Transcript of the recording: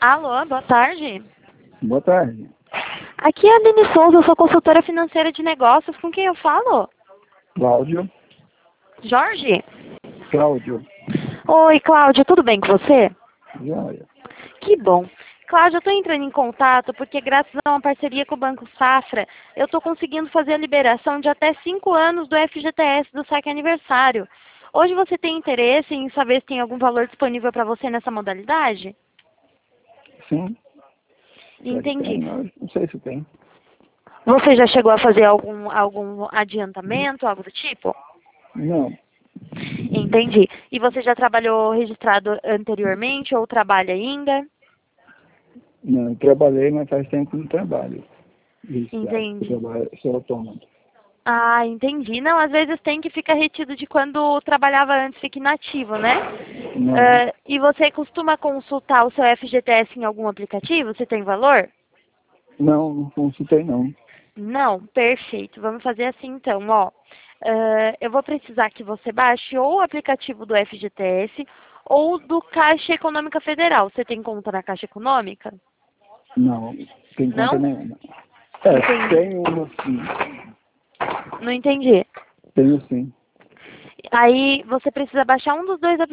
Alô, boa tarde. Boa tarde. Aqui é a Aline Souza, eu sou consultora financeira de negócios. Com quem eu falo? Cláudio. Jorge? Cláudio. Oi, Cláudia, tudo bem com você? Joia. Que bom. Cláudia, eu estou entrando em contato porque, graças a uma parceria com o Banco Safra, eu estou conseguindo fazer a liberação de até 5 anos do FGTS do saque aniversário. Hoje você tem interesse em saber se tem algum valor disponível para você nessa modalidade? Sim. Será que Entendi. tem? Não sei se tem. Você já chegou a fazer algum adiantamento, algo do tipo? Não. Entendi. E você já trabalhou registrado anteriormente ou trabalha ainda? Não, eu trabalhei, mas faz tempo que não trabalho. Registrado. Eu Entendi. trabalho, sou autônomo. Ah, entendi. Não, às vezes tem que ficar retido de quando trabalhava antes, fica inativo, né? Não. E você costuma consultar o seu FGTS em algum aplicativo? Você tem valor? Não consultei não. Não? Perfeito. Vamos fazer assim então, ó. Eu vou precisar que você baixe ou o aplicativo do FGTS ou do Caixa Econômica Federal. Você tem conta na Caixa Econômica? Não. Tem conta Não? nenhuma. Entendi. Tenho uma sim. Não entendi. Tenho sim. Aí você precisa baixar um dos dois